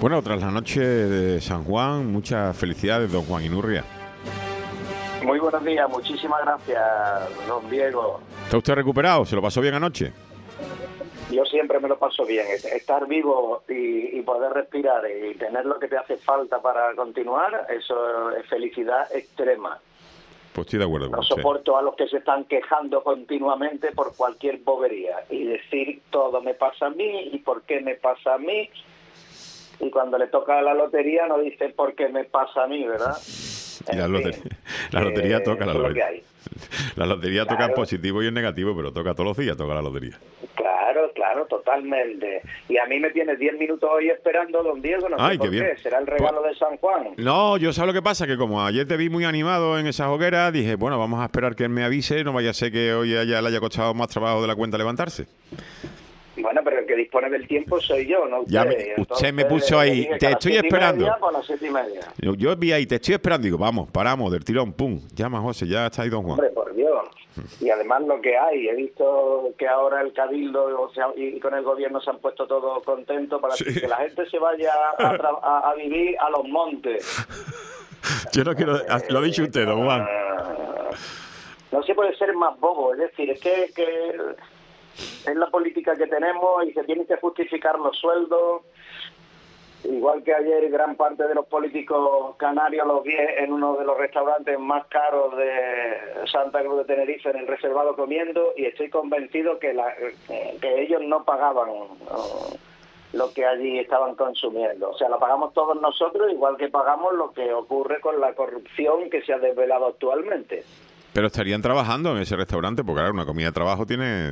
Bueno, tras la noche de San Juan, muchas felicidades, don Juan Inurria. Muy buenos días, muchísimas gracias, don Diego. ¿Está usted recuperado? ¿Se lo pasó bien anoche? Yo siempre me lo paso bien. Estar vivo y poder respirar y tener lo que te hace falta para continuar, eso es felicidad extrema. Pues estoy de acuerdo con No usted. soporto a los que se están quejando continuamente por cualquier bobería y decir todo me pasa a mí y por qué me pasa a mí. Y cuando le toca la lotería no dice por qué me pasa a mí, ¿verdad? Y la lotería toca, la lotería toca en positivo y en negativo, pero toca todos los días, toca la lotería. Claro, totalmente. Y a mí me tienes 10 minutos hoy esperando, don Diego, no sé por qué. ¿Será el regalo de San Juan? No, yo sé lo que pasa, que como ayer te vi muy animado en esa hoguera, dije, bueno, vamos a esperar que él me avise, no vaya a ser que hoy le haya costado más trabajo de la cuenta levantarse. Bueno, pero el que dispone del tiempo soy yo, no usted. Usted me puso ahí, te estoy esperando. Por las 7:30. Yo vi ahí, te estoy esperando, digo, vamos, paramos del tirón, pum, llama José, ya está ahí don Juan. Hombre, por Dios. Y además lo que hay, he visto que ahora el Cabildo y con el gobierno se han puesto todos contentos para que la gente se vaya a vivir a los montes. Yo no quiero, lo ha dicho usted, don Juan. No se puede ser más bobo, es decir, es que es la política que tenemos y se tienen que justificar los sueldos. Igual que ayer gran parte de los políticos canarios los vi en uno de los restaurantes más caros de Santa Cruz de Tenerife, en el reservado, comiendo, y estoy convencido que ellos no pagaban lo que allí estaban consumiendo. O sea, lo pagamos todos nosotros, igual que pagamos lo que ocurre con la corrupción que se ha desvelado actualmente. Pero estarían trabajando en ese restaurante, porque ahora una comida de trabajo tiene...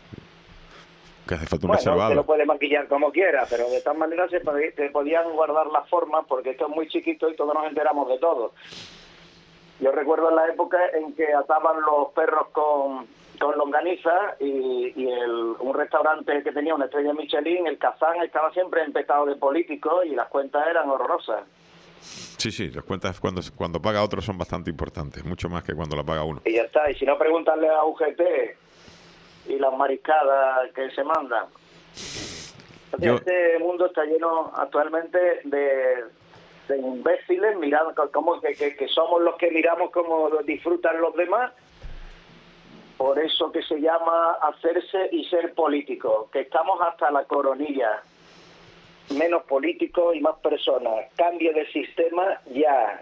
que hace falta un reservado. Se lo puede maquillar como quiera, pero de todas maneras se podían guardar las formas, porque esto es muy chiquito y todos nos enteramos de todo. Yo recuerdo en la época en que ataban los perros con longaniza y un restaurante que tenía una estrella Michelin, el Kazán, estaba siempre empezado de políticos y las cuentas eran horrorosas. Sí, las cuentas cuando paga otro son bastante importantes, mucho más que cuando la paga uno. Y ya está, y si no, pregúntale a UGT y las mariscadas que se mandan. Este mundo está lleno actualmente de imbéciles mirando como que somos los que miramos cómo disfrutan los demás. Por eso que se llama hacerse y ser político, que estamos hasta la coronilla. Menos políticos y más personas. Cambio de sistema ya.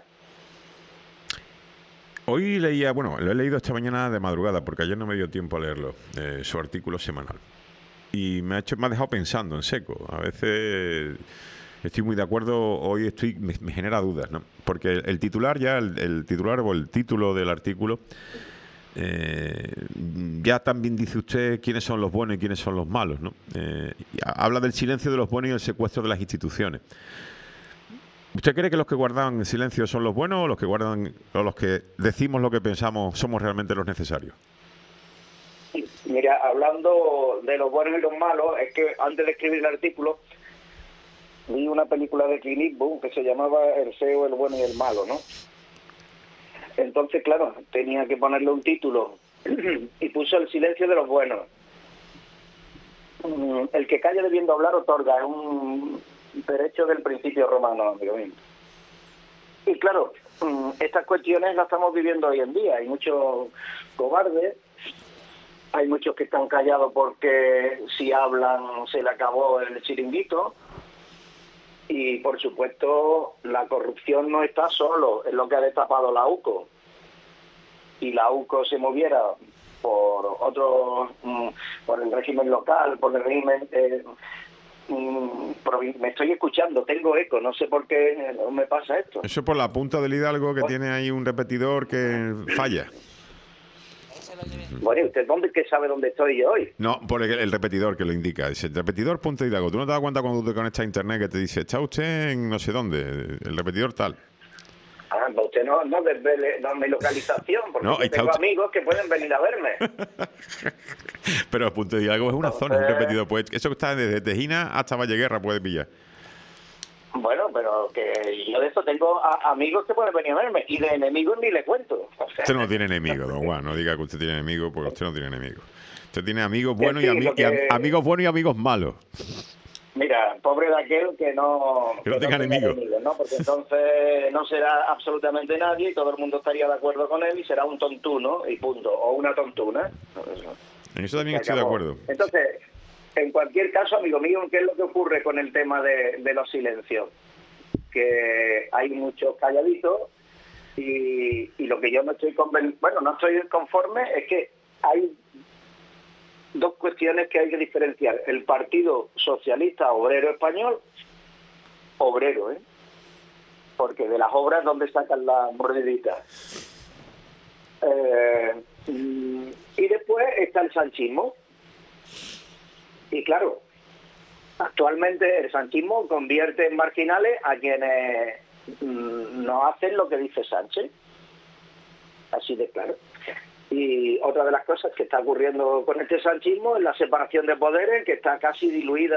Hoy leía, bueno, lo he leído esta mañana de madrugada, porque ayer no me dio tiempo a leerlo, su artículo semanal. Y me ha dejado pensando en seco. A veces estoy muy de acuerdo, hoy me genera dudas, ¿no? Porque el titular ya, el titular o el título del artículo, ya también dice usted quiénes son los buenos y quiénes son los malos, ¿no? Habla del silencio de los buenos y el secuestro de las instituciones. ¿Usted cree que los que guardan silencio son los buenos o los que decimos lo que pensamos somos realmente los necesarios? Mira, hablando de los buenos y los malos, es que antes de escribir el artículo vi una película de Clint Eastwood que se llamaba El feo, el bueno y el malo, ¿no? Entonces, claro, tenía que ponerle un título y puso El silencio de los buenos. El que calla debiendo hablar otorga, es un derecho del principio romano, amigo mío. Y claro, estas cuestiones las estamos viviendo hoy en día. Hay muchos cobardes, hay muchos que están callados porque si hablan se le acabó el chiringuito. Y por supuesto la corrupción no está solo, es lo que ha destapado la UCO. Si la UCO se moviera por por el régimen local, por el régimen me estoy escuchando, tengo eco, no sé por qué me pasa esto. Eso es por la punta del hidalgo que tiene ahí un repetidor que falla. Bueno, ¿y usted qué sabe dónde estoy yo hoy? No, por el repetidor que lo indica. Dice, el repetidor punto hidalgo. ¿Tú no te das cuenta cuando tú te conectas a internet que te dice, está usted en no sé dónde, el repetidor tal? Ah, pues usted no desvele mi localización, porque no, tengo amigos que pueden venir a verme. Pero el punto de hidalgo es una zona, es un repetidor. Pues eso que está desde Tejina hasta Valleguerra puede pillar. Bueno, pero que yo de eso tengo amigos que pueden venir a verme, y de enemigos ni le cuento. O sea, usted no tiene enemigos, don Juan, no diga que usted tiene enemigos, porque usted no tiene enemigos. Usted tiene amigos buenos y amigos buenos y amigos malos. Mira, pobre de aquel que no tenga enemigos, ¿no? Porque entonces no será absolutamente nadie y todo el mundo estaría de acuerdo con él y será un tontuno y punto, o una tontuna. En eso también estoy de acuerdo. Entonces, en cualquier caso, amigo mío, ¿qué es lo que ocurre con el tema de los silencios? Que hay muchos calladitos y lo que yo no estoy no estoy conforme es que hay dos cuestiones que hay que diferenciar. El Partido Socialista Obrero Español, obrero, porque de las obras donde sacan las moneditas. Y después está el sanchismo. Y claro, actualmente el sanchismo convierte en marginales a quienes no hacen lo que dice Sánchez. Así de claro. Y otra de las cosas que está ocurriendo con este sanchismo es la separación de poderes, que está casi diluida.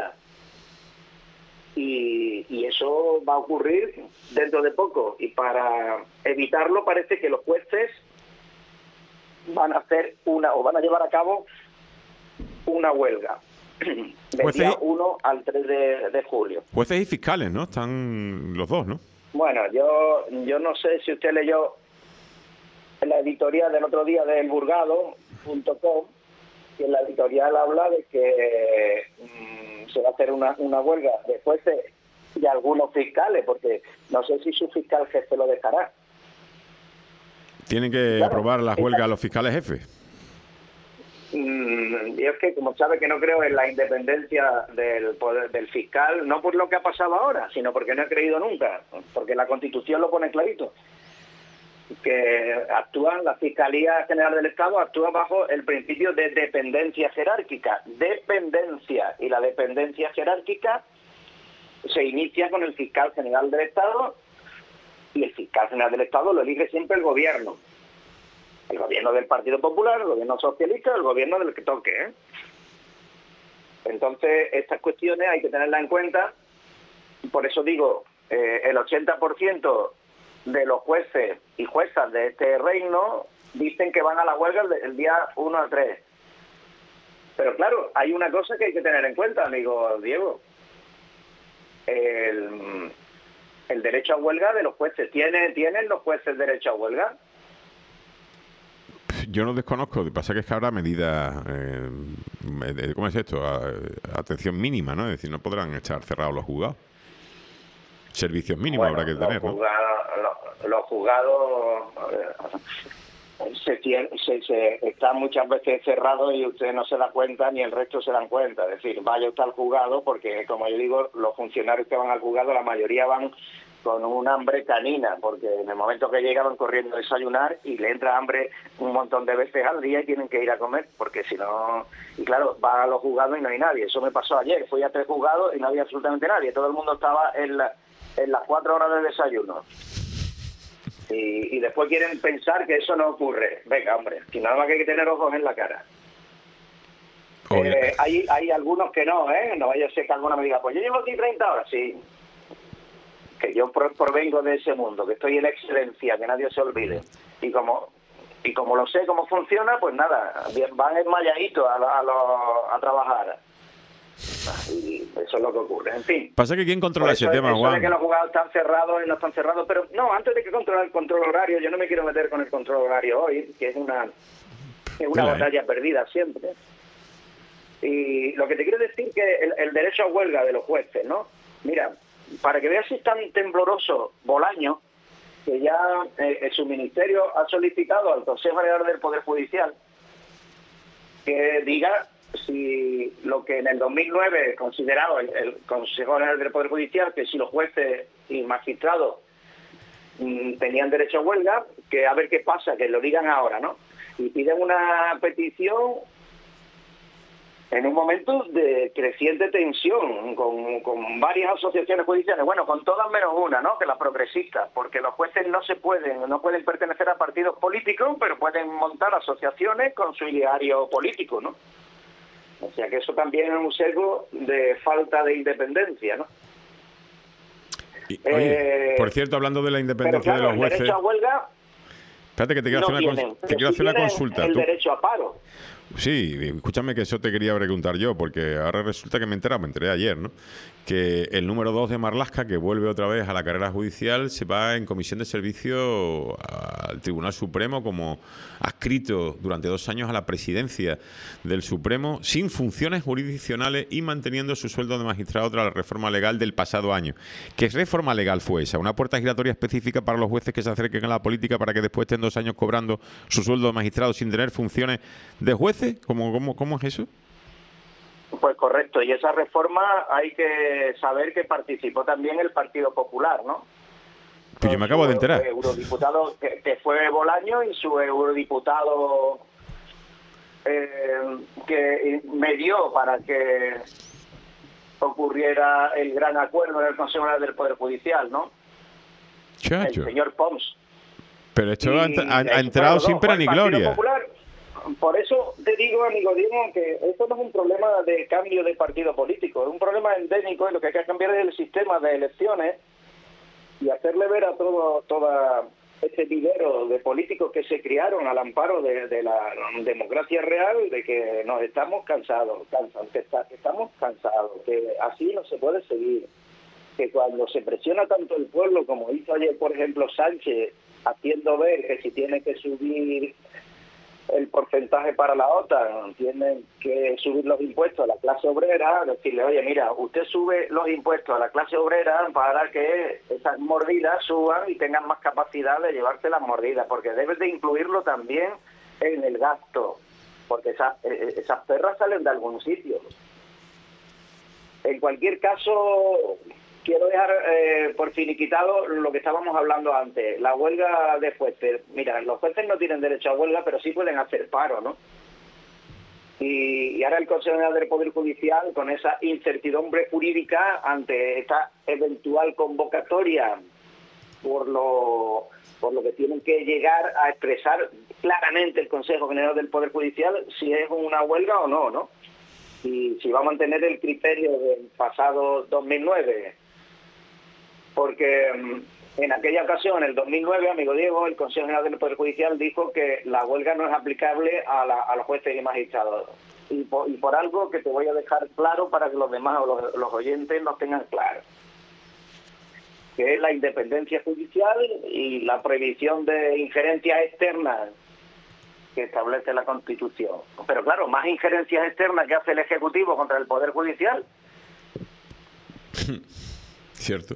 Y eso va a ocurrir dentro de poco. Y para evitarlo parece que los jueces van a hacer van a llevar a cabo una huelga. Del día 1 al 3 de julio. Jueces y fiscales, ¿no? Están los dos, ¿no? Bueno, yo no sé si usted leyó la editorial del otro día de elburgado.com, que en la editorial habla de que se va a hacer una huelga de jueces y algunos fiscales, porque no sé si su fiscal jefe lo dejará. ¿Tienen que aprobar la huelga a los fiscales jefes? Y es que, como sabe que no creo en la independencia del poder del fiscal, no por lo que ha pasado ahora, sino porque no he creído nunca, porque la Constitución lo pone clarito, que la Fiscalía General del Estado actúa bajo el principio de dependencia jerárquica. Y la dependencia jerárquica se inicia con el Fiscal General del Estado, y el Fiscal General del Estado lo elige siempre el gobierno. El gobierno del Partido Popular, el gobierno socialista, el gobierno del que toque. Entonces, estas cuestiones hay que tenerlas en cuenta. Por eso digo, el 80% de los jueces y juezas de este reino dicen que van a la huelga el día 1 al 3. Pero claro, hay una cosa que hay que tener en cuenta, amigo Diego. El derecho a huelga de los jueces. ¿Tienen los jueces derecho a huelga? Yo no desconozco, lo que pasa es que habrá medidas, ¿cómo es esto? Atención mínima, ¿no? Es decir, no podrán estar cerrados los juzgados. Servicios mínimos habrá que tener, ¿no? Los juzgados están muchas veces cerrados y usted no se da cuenta ni el resto se dan cuenta. Es decir, vaya usted al juzgado porque, como yo digo, los funcionarios que van al juzgado, la mayoría van con un hambre canina, porque en el momento que llegan van corriendo a desayunar y le entra hambre un montón de veces al día y tienen que ir a comer, porque si no... Y claro, van a los juzgados y no hay nadie. Eso me pasó ayer, fui a 3 juzgados y no había absolutamente nadie. Todo el mundo estaba en las 4 horas de desayuno. Y después quieren pensar que eso no ocurre. Venga, hombre, que nada más que hay que tener ojos en la cara. Hay algunos que no, no vaya a ser que alguno me diga, pues yo llevo aquí 30 horas, sí. Que yo provengo de ese mundo, que estoy en excelencia, que nadie se olvide. Y como lo sé cómo funciona, pues nada, van enmayaditos a trabajar. Y eso es lo que ocurre. En fin. Pasa que ¿quién controla ese tema, Juan? De que los jugadores están cerrados y no están cerrados, pero no, antes de que controlar el control horario, yo no me quiero meter con el control horario hoy, que es una batalla perdida siempre. Y lo que te quiero decir que el derecho a huelga de los jueces, ¿no? Mira, para que veas si es tan tembloroso Bolaño, que ya su ministerio ha solicitado al Consejo General del Poder Judicial que diga si lo que en el 2009 consideraba el Consejo General del Poder Judicial, que si los jueces y magistrados tenían derecho a huelga, que a ver qué pasa, que lo digan ahora, ¿no? Y piden una petición en un momento de creciente tensión con varias asociaciones judiciales, bueno, con todas menos una, ¿no? Que las progresistas, porque los jueces no pueden pertenecer a partidos políticos, pero pueden montar asociaciones con su ideario político, ¿no? O sea que eso también es un sesgo de falta de independencia, ¿no? Oye, por cierto, hablando de la independencia de los jueces... El derecho a huelga... Espérate que te quiero hacer una consulta. El derecho a paro. Sí, escúchame que eso te quería preguntar yo, porque ahora resulta que me enteré ayer, ¿no? Que el número 2 de Marlaska, que vuelve otra vez a la carrera judicial, se va en comisión de servicio al Tribunal Supremo como adscrito durante 2 años a la presidencia del Supremo, sin funciones jurisdiccionales y manteniendo su sueldo de magistrado tras la reforma legal del pasado año. ¿Qué reforma legal fue esa? ¿Una puerta giratoria específica para los jueces que se acerquen a la política para que después estén 2 años cobrando su sueldo de magistrado sin tener funciones de jueces? ¿Cómo es eso? Pues correcto, y esa reforma hay que saber que participó también el Partido Popular, ¿no? Pues yo me acabo de enterar. Su eurodiputado, que fue Bolaño, y su eurodiputado que medió para que ocurriera el gran acuerdo en el Consejo General del Poder Judicial, ¿no? Chacho. El señor Pons. Pero esto ha entrado sin pena ni gloria. Popular, por eso te digo, amigo Diego, que esto no es un problema de cambio de partido político, es un problema endémico, y lo que hay que cambiar es el sistema de elecciones y hacerle ver a toda este vivero de políticos que se criaron al amparo de la democracia real, de que nos estamos cansados, estamos cansados, que así no se puede seguir, que cuando se presiona tanto el pueblo, como hizo ayer, por ejemplo, Sánchez, haciendo ver que si tiene que subir el porcentaje para la OTAN, tienen que subir los impuestos a la clase obrera, decirle, oye, mira, usted sube los impuestos a la clase obrera para que esas mordidas suban y tengan más capacidad de llevarse las mordidas, porque debes de incluirlo también en el gasto, porque esas perras salen de algún sitio. En cualquier caso, quiero dejar por finiquitado lo que estábamos hablando antes, la huelga de jueces. Mira, los jueces no tienen derecho a huelga, pero sí pueden hacer paro, ¿no? Y ahora el Consejo General del Poder Judicial, con esa incertidumbre jurídica ante esta eventual convocatoria, por lo que tienen que llegar a expresar claramente el Consejo General del Poder Judicial si es una huelga o no, ¿no? Y si va a mantener el criterio del pasado 2009, porque en aquella ocasión, en el 2009, amigo Diego, el Consejo General del Poder Judicial dijo que la huelga no es aplicable a los jueces y magistrados. Y por algo que te voy a dejar claro para que los demás o los oyentes lo tengan claro, que es la independencia judicial y la prohibición de injerencias externas que establece la Constitución. Pero claro, más injerencias externas que hace el Ejecutivo contra el Poder Judicial. Cierto.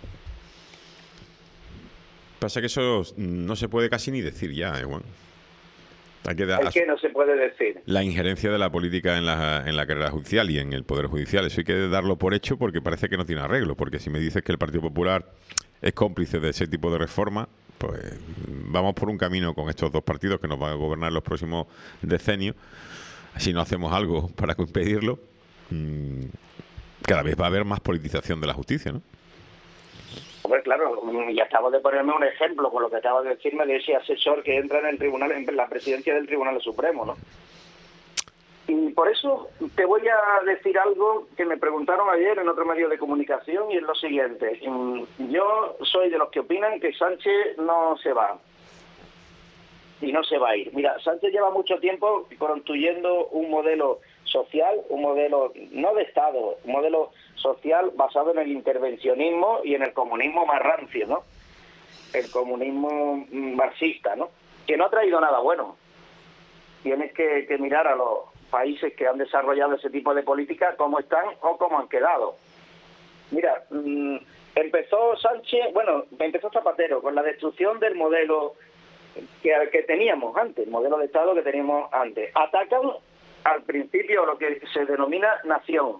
Pasa que eso no se puede casi ni decir ya, Juan. Hay que dar, ¿El qué no se puede decir? La injerencia de la política en la carrera judicial y en el Poder Judicial. Eso hay que darlo por hecho, porque parece que no tiene arreglo. Porque si me dices que el Partido Popular es cómplice de ese tipo de reforma, pues vamos por un camino con estos dos partidos que nos van a gobernar los próximos decenios. Si no hacemos algo para impedirlo, cada vez va a haber más politización de la justicia, ¿no? Hombre, claro, y acabo de ponerme un ejemplo con lo que acabas de decirme de ese asesor que entra en el tribunal, en la presidencia del Tribunal Supremo, ¿no? Y por eso te voy a decir algo que me preguntaron ayer en otro medio de comunicación, y es lo siguiente. Yo soy de los que opinan que Sánchez no se va. Y no se va a ir. Mira, Sánchez lleva mucho tiempo construyendo un modelo social, un modelo no de Estado, un modelo social basado en el intervencionismo y en el comunismo más rancio, ¿no? El comunismo marxista, ¿no? Que no ha traído nada bueno. Tienes que mirar a los países que han desarrollado ese tipo de política cómo están o cómo han quedado. Mira, empezó Zapatero con la destrucción del modelo que teníamos antes, el modelo de Estado que teníamos antes. Atacan al principio lo que se denomina nación.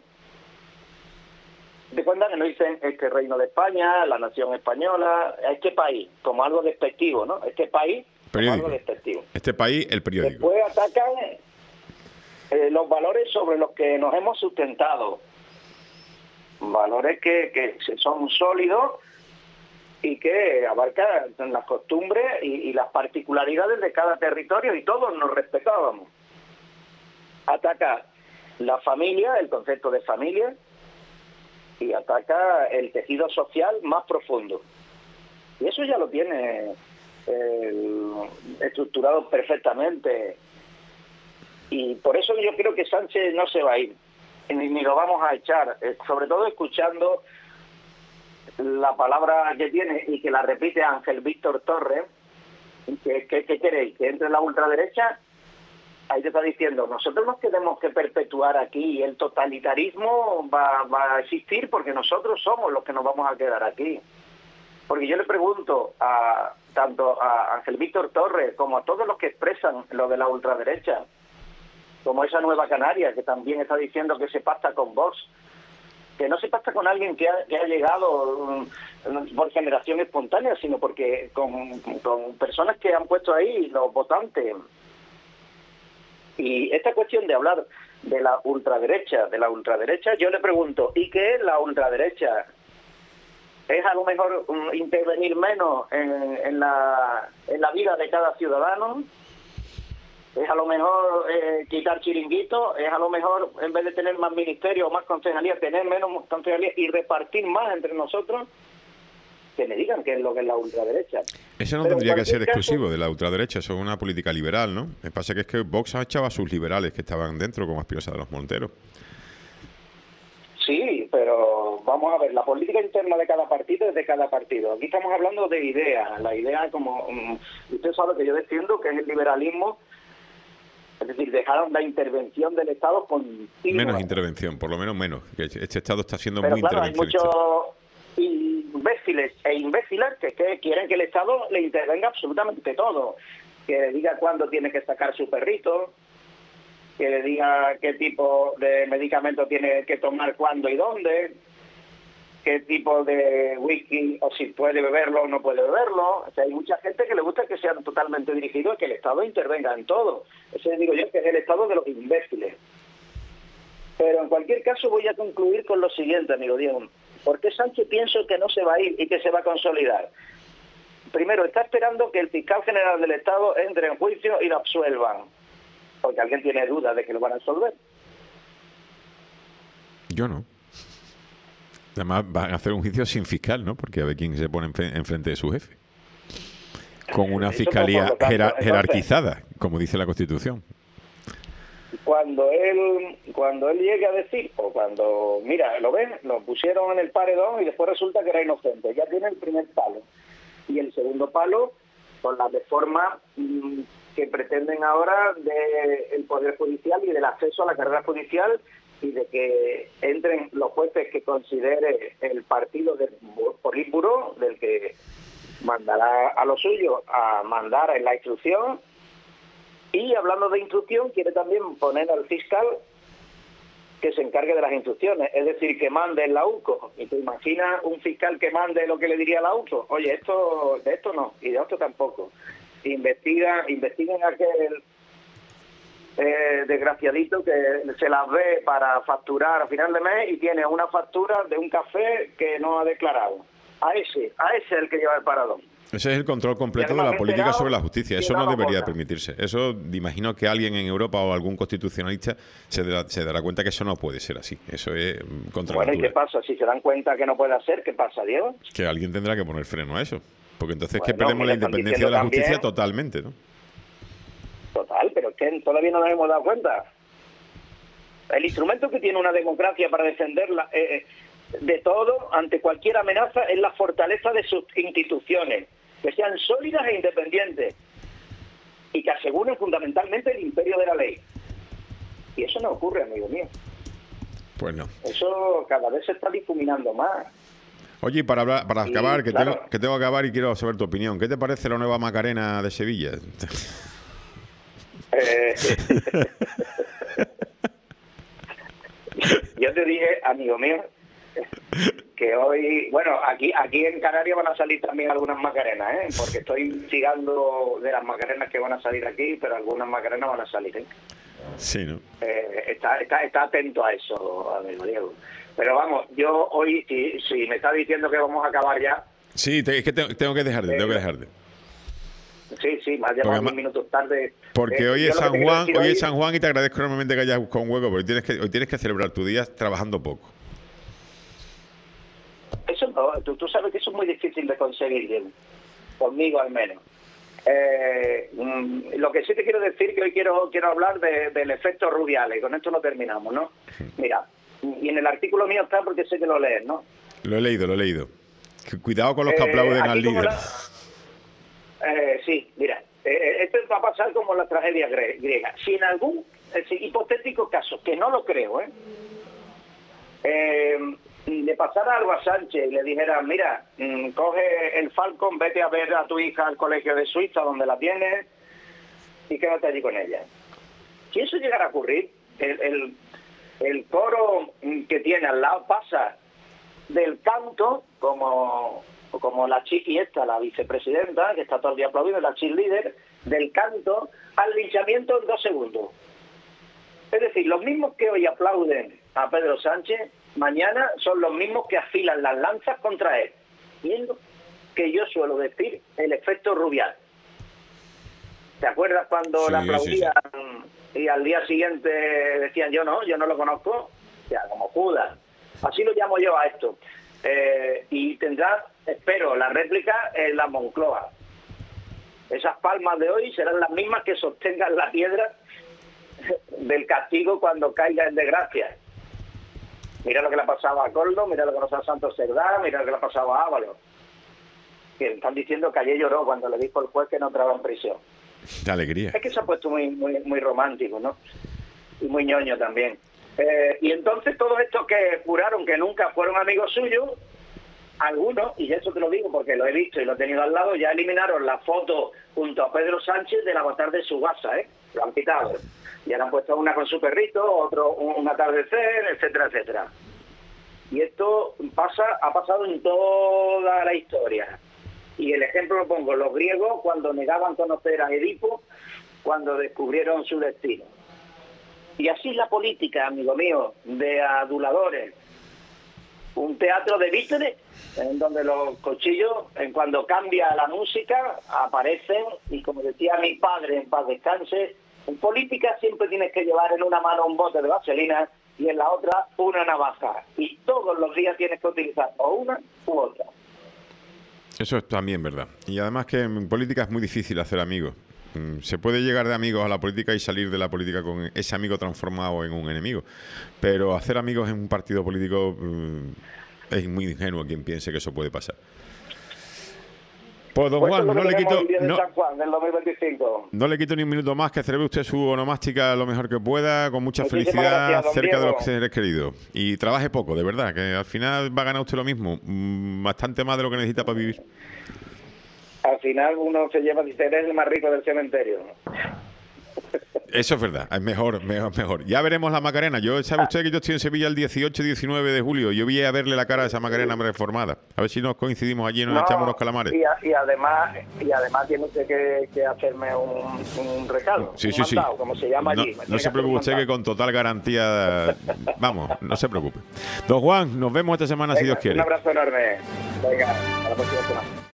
De cuenta que no dicen este Reino de España, la nación española, este país, como algo despectivo, ¿no? Este país, como algo despectivo. Este país, el periódico. Después atacan los valores sobre los que nos hemos sustentado. Valores que son sólidos y que abarcan las costumbres y las particularidades de cada territorio, y todos nos respetábamos. Ataca la familia, el concepto de familia, y ataca el tejido social más profundo. Y eso ya lo tiene estructurado perfectamente Y por eso yo creo que Sánchez no se va a ir, ni lo vamos a echar, sobre todo escuchando la palabra que tiene y que la repite Ángel Víctor Torres. ¿Qué queréis? ¿Que entre la ultraderecha? Ahí te está diciendo, nosotros nos tenemos que perpetuar aquí, y el totalitarismo va a existir porque nosotros somos los que nos vamos a quedar aquí. Porque yo le pregunto tanto a Ángel Víctor Torres como a todos los que expresan lo de la ultraderecha, como esa Nueva Canaria, que también está diciendo que se pacta con Vox, que no se pacta con alguien que ha llegado por generación espontánea, sino porque con personas que han puesto ahí los votantes. Y esta cuestión de hablar de la ultraderecha, yo le pregunto, ¿y qué es la ultraderecha? ¿Es a lo mejor intervenir menos en la vida de cada ciudadano? ¿Es a lo mejor quitar chiringuitos? ¿Es a lo mejor, en vez de tener más ministerios o más concejalías, tener menos concejalías y repartir más entre nosotros? Que me digan qué es lo que es la ultraderecha. Eso no tendría que ser exclusivo de la ultraderecha, eso es una política liberal, ¿no? Me pasa que es que Vox ha echado a sus liberales que estaban dentro, como Espinosa de los Monteros. Sí, pero vamos a ver, la política interna de cada partido es de cada partido. Aquí estamos hablando de ideas. La idea, como usted sabe que yo defiendo, que es el liberalismo. Es decir, dejaron la intervención del Estado continua. Menos intervención, por lo menos menos. Que este Estado está siendo pero muy claro, intervencionista. Hay muchos imbéciles e imbéciles que quieren que el Estado le intervenga absolutamente todo. Que le diga cuándo tiene que sacar su perrito, que le diga qué tipo de medicamento tiene que tomar, cuándo y dónde, qué tipo de whisky, o si puede beberlo o no puede beberlo. O sea, hay mucha gente que le gusta que sean totalmente dirigidos, que el Estado intervenga en todo. Ese digo yo que es el Estado de los imbéciles. Pero en cualquier caso voy a concluir con lo siguiente, amigo Diego. ¿Por qué Sánchez pienso que no se va a ir y que se va a consolidar? Primero, está esperando que el fiscal general del Estado entre en juicio y lo absuelvan, porque alguien tiene dudas de que lo van a absolver. Yo no. Además van a hacer un juicio sin fiscal, ¿no? Porque a ver quién se pone enfrente de su jefe. Con una fiscalía jerarquizada, como dice la Constitución. Cuando él llegue a decir, o cuando, mira, lo ven, lo pusieron en el paredón y después resulta que era inocente, ya tiene el primer palo. Y el segundo palo, con la reforma que pretenden ahora del Poder Judicial y del acceso a la carrera judicial, y de que entren los jueces que considere el partido del Politburó, del que mandará a lo suyo a mandar en la instrucción. Y hablando de instrucción, quiere también poner al fiscal que se encargue de las instrucciones, es decir, que mande en la UCO. ¿Y te imaginas un fiscal que mande lo que le diría la UCO? Oye, de esto no, y de esto tampoco. Investiguen a aquel desgraciadito que se las ve para facturar a final de mes y tiene una factura de un café que no ha declarado. A ese es el que lleva el paradón. Ese es el control completo de la política sobre la justicia. Eso no debería permitirse. Eso, imagino que alguien en Europa o algún constitucionalista se dará cuenta que eso no puede ser así. Eso es contra la natura. ¿Y qué pasa? Si se dan cuenta que no puede ser, ¿qué pasa, Diego? Que alguien tendrá que poner freno a eso. Porque entonces que perdemos la independencia de la justicia totalmente, ¿no? Total, pero es que todavía no nos hemos dado cuenta. El instrumento que tiene una democracia para defenderla de todo, ante cualquier amenaza, es la fortaleza de sus instituciones, que sean sólidas e independientes y que aseguren fundamentalmente el imperio de la ley. Y eso no ocurre, amigo mío. Pues no. Eso cada vez se está difuminando más. Oye, para acabar, tengo que acabar y quiero saber tu opinión. ¿Qué te parece la nueva Macarena de Sevilla? Yo te dije, amigo mío, que hoy, bueno, aquí en Canarias van a salir también algunas Macarenas, porque estoy investigando de las Macarenas que van a salir aquí, pero algunas Macarenas van a salir, Sí, ¿no? Está atento a eso, amigo Diego. Pero vamos, yo hoy, si me está diciendo que vamos a acabar ya... Sí, es que tengo que dejarte, Sí, me has llamado 10 minutos tarde. Porque hoy es San Juan y te agradezco enormemente que hayas buscado un hueco, porque hoy tienes que celebrar tu día trabajando poco. Eso no, tú sabes que eso es muy difícil de conseguir, Diego. Conmigo al menos. Lo que sí te quiero decir que hoy quiero hablar del efecto Rubiales, y con esto no terminamos, ¿no? Mira, y en el artículo mío está porque sé que lo lees, ¿no? Lo he leído. Cuidado con los que aplauden al líder. Sí, mira, esto va a pasar como la tragedia griega. Si en algún hipotético caso, que no lo creo, le pasara algo a Sánchez y le dijera, mira, coge el Falcon, vete a ver a tu hija al colegio de Suiza donde la tienes y quédate allí con ella. Si eso llegara a ocurrir, el coro que tiene al lado pasa del canto, como la chiqui esta, la vicepresidenta, que está todo el día aplaudiendo, la cheerleader, del canto al linchamiento en 2 segundos. Es decir, los mismos que hoy aplauden a Pedro Sánchez, mañana son los mismos que afilan las lanzas contra él. Y es lo que yo suelo decir, el efecto Rubial. ¿Te acuerdas cuando la aplaudían y al día siguiente decían yo no lo conozco? O sea, como Judas. Así lo llamo yo a esto. Y tendrá, espero, la réplica en la Moncloa. Esas palmas de hoy serán las mismas que sostengan la piedra del castigo cuando caiga en desgracia. Mira lo que le ha pasado a Coldo, mira lo que le ha pasado a Santos Cerdá, mira lo que le ha pasado a Ábalos. Que están diciendo que ayer lloró cuando le dijo el juez que no entraba en prisión. ¡Qué alegría! Es que se ha puesto muy romántico, ¿no? Y muy ñoño también. Y entonces todos estos que juraron que nunca fueron amigos suyos, algunos, y eso te lo digo porque lo he visto y lo he tenido al lado, ya eliminaron la foto junto a Pedro Sánchez del avatar de su WhatsApp, lo han quitado. Y ahora han puesto una con su perrito, otro un atardecer, etcétera, etcétera. Y esto ha pasado en toda la historia. Y el ejemplo lo pongo, los griegos cuando negaban conocer a Edipo, cuando descubrieron su destino. Y así es la política, amigo mío, de aduladores. Un teatro de vítores, en donde los cochillos, cuando cambia la música, aparecen, y como decía mi padre, en paz descanse, en política siempre tienes que llevar en una mano un bote de vaselina y en la otra una navaja. Y todos los días tienes que utilizar o una u otra. Eso es también verdad. Y además que en política es muy difícil hacer amigos. Se puede llegar de amigos a la política y salir de la política con ese amigo transformado en un enemigo. Pero hacer amigos en un partido político es muy ingenuo quien piense que eso puede pasar. Pues don Juan, no le quito ni un minuto más, que celebre usted su onomástica lo mejor que pueda, con mucha felicidad, cerca de los seres queridos. Y trabaje poco, de verdad, que al final va a ganar usted lo mismo, bastante más de lo que necesita para vivir. Al final uno se lleva, dice, eres el más rico del cementerio. Eso es verdad, es mejor. Ya veremos la Macarena. ¿Sabe usted que yo estoy en Sevilla el 18-19 de julio? Yo voy a verle la cara a esa Macarena reformada. A ver si nos coincidimos allí y nos echamos los calamares. Y además tiene usted que hacerme un recado. Sí. Mandado, como se llama allí. No se preocupe usted, que con total garantía... Vamos, no se preocupe. Don Juan, nos vemos esta semana. Venga, si Dios quiere. Un abrazo enorme. Venga, a la próxima semana.